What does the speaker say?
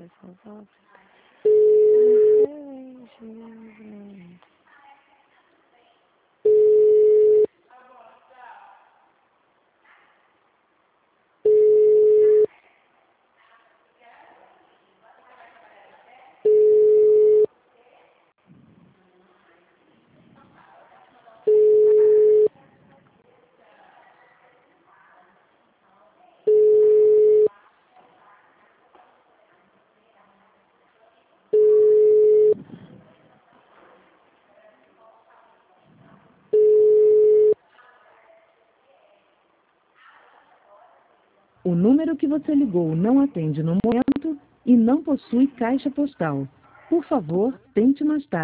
O número que você ligou não atende no momento e não possui caixa postal. Por favor, tente mais tarde.